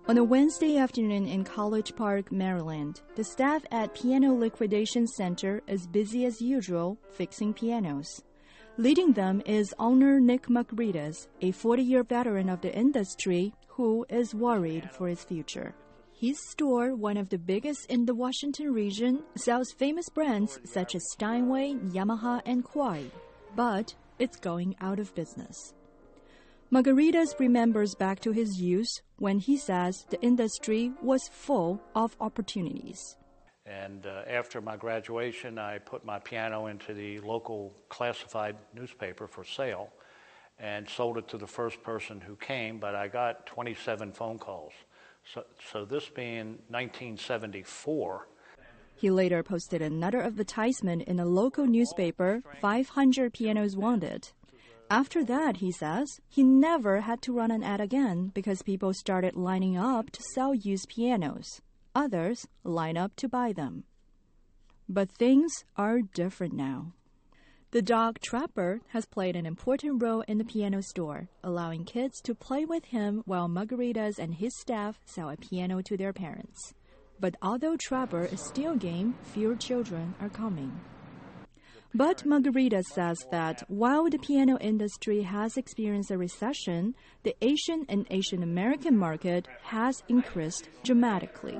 On a Wednesday afternoon in College Park, Maryland, the staff at Piano Liquidation Center is busy as usual fixing pianos. Leading them is owner Nick Magrides, a 40-year veteran of the industry who is worried for his future. His store, one of the biggest in the Washington region, sells famous brands such as Steinway, Yamaha, and Kawai, but it's going out of business. Magrides remembers back to his youth when he says the industry was full of opportunities. And after my graduation, I put my piano into the local classified newspaper for sale and sold it to the first person who came, but I got 27 phone calls. So this being 1974. He later posted another advertisement in a local newspaper, 500 pianos wanted. After that, he says, he never had to run an ad again because people started lining up to sell used pianos. Others line up to buy them. But things are different now. The dog Trapper has played an important role in the piano store, allowing kids to play with him while Magrides and his staff sell a piano to their parents. But although Trapper is still game, fewer children are coming. But Magrides says that while the piano industry has experienced a recession, the Asian and Asian American market has increased dramatically.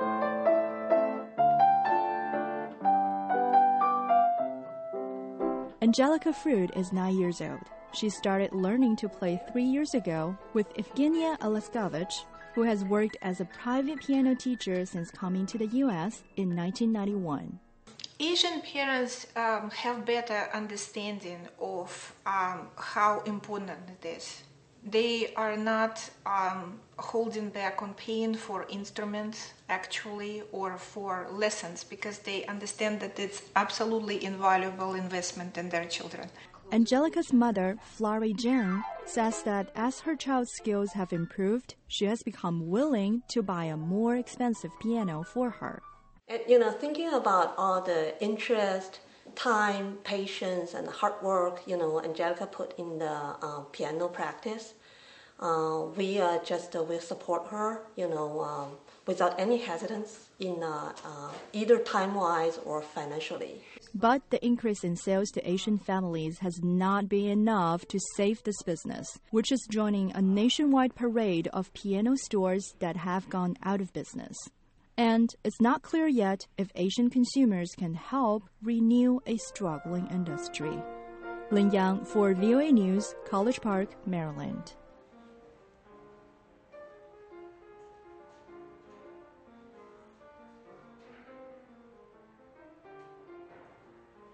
Angelica Fruit is 9 years old. She started learning to play 3 years ago with Evgenia Alaskovich, who has worked as a private piano teacher since coming to the U.S. in 1991. Asian parents have better understanding of how important it is. They are not holding back on paying for instruments, actually, or for lessons, because they understand that it's absolutely invaluable investment in their children. Angelica's mother, Florrie Jiang, says that as her child's skills have improved, she has become willing to buy a more expensive piano for her. And, thinking about all the interest, time, patience, and hard work, Angelica put in the piano practice, we will support her, without any hesitance in either time-wise or financially. But the increase in sales to Asian families has not been enough to save this business, which is joining a nationwide parade of piano stores that have gone out of business. And it's not clear yet if Asian consumers can help renew a struggling industry. Lin Yang for VOA News, College Park, Maryland.